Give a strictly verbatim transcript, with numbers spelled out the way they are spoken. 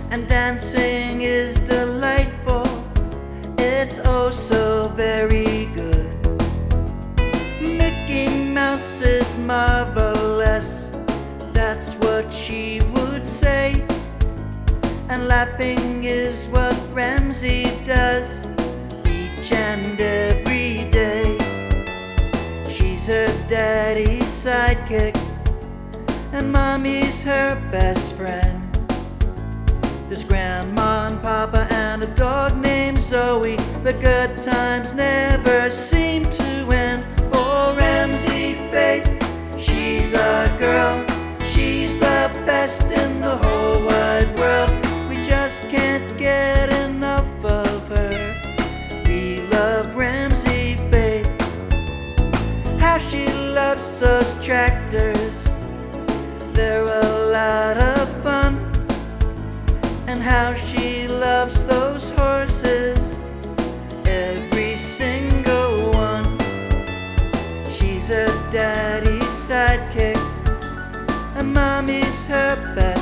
and dancing is delightful. It's oh so very good. Mickey Mouse is marvelous, that's what she would say. And laughing is what Ramsey does each and every day. She's her daddy's sidekick, and mommy's her best friend. There's grandma and papa and a dog named Zoe. The good times never seem to end. For Ramsey Faith, she's our girl. She's the best in the whole wide world. We just can't get enough of her. We love Ramsey Faith. How she loves those tractors, they're a lot of fun. And how she loves those horses, every single one. She's her daddy's sidekick, and mommy's her best